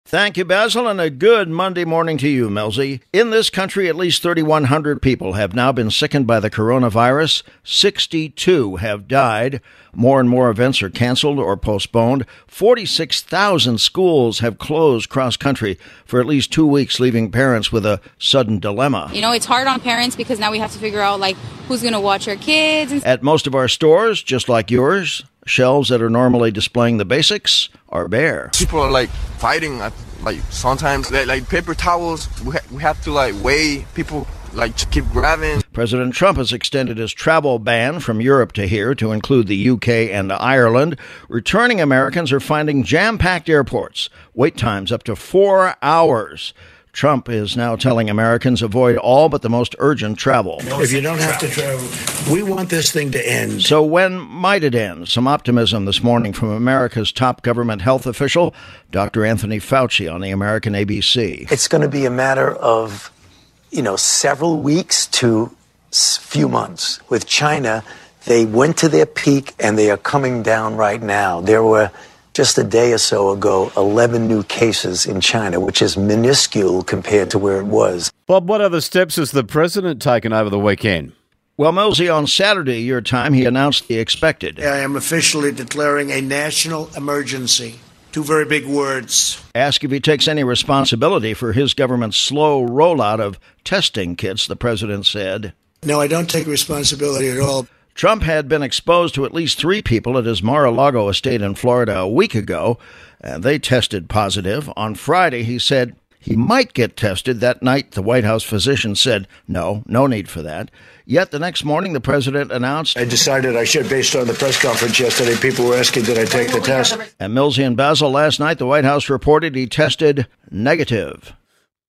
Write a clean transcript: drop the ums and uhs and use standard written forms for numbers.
Thank you, Basil, and a good Monday morning to you, Melzy. In this country, at least 3,100 people have now been sickened by the coronavirus. 62 have died. More and more events are canceled or postponed. 46,000 schools have closed cross-country for at least 2 weeks, leaving parents with a sudden dilemma. You know, it's hard on parents because now we have to figure out, who's going to watch our kids. At most of our stores, just like yours, shelves that are normally displaying the basics are bare. People are fighting. Sometimes paper towels. We have to weigh people. To keep grabbing. President Trump has extended his travel ban from Europe to here to include the UK and Ireland. Returning Americans are finding jam-packed airports, wait times up to 4 hours. Trump is now telling Americans avoid all but the most urgent travel. If you don't have to travel, we want this thing to end. So when might it end? Some optimism this morning from America's top government health official, Dr. Anthony Fauci, on the American ABC. It's going to be a matter of, several weeks to few months. With China, they went to their peak and they are coming down right now. There were just a day or so ago, 11 new cases in China, which is minuscule compared to where it was. Bob, what other steps has the president taken over the weekend? Well, Melzy, on Saturday, your time, he announced the expected. I am officially declaring a national emergency. 2 very big words. Ask if he takes any responsibility for his government's slow rollout of testing kits, the president said. No, I don't take responsibility at all. Trump had been exposed to at least 3 people at his Mar-a-Lago estate in Florida a week ago, and they tested positive. On Friday, he said he might get tested. That night, the White House physician said, no need for that. Yet the next morning, the president announced, I decided I should, based on the press conference yesterday. People were asking, did I take the test? And Melzy and Basil, last night, the White House reported he tested negative.